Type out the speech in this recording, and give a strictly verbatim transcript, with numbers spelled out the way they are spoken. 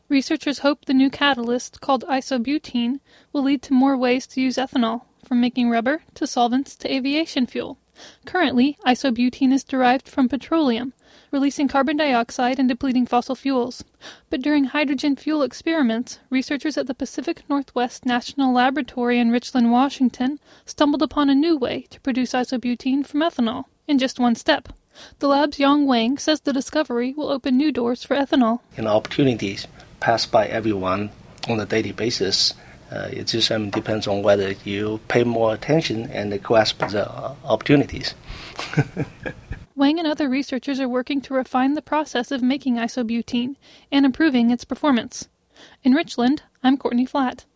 Researchers hope the new catalyst, called isobutene, will lead to more ways to use ethanol, from making rubber to solvents to aviation fuel. Currently, isobutene is derived from petroleum, releasing carbon dioxide and depleting fossil fuels. But during hydrogen fuel experiments, researchers at the Pacific Northwest National Laboratory in Richland, Washington, stumbled upon a new way to produce isobutene from ethanol, in just one step. The lab's Yang Wang says the discovery will open new doors for ethanol. And opportunities pass by everyone on a daily basis. Uh, it just um, depends on whether you pay more attention and grasp the uh, opportunities. Wang and other researchers are working to refine the process of making isobutene and improving its performance. In Richland, I'm Courtney Flatt.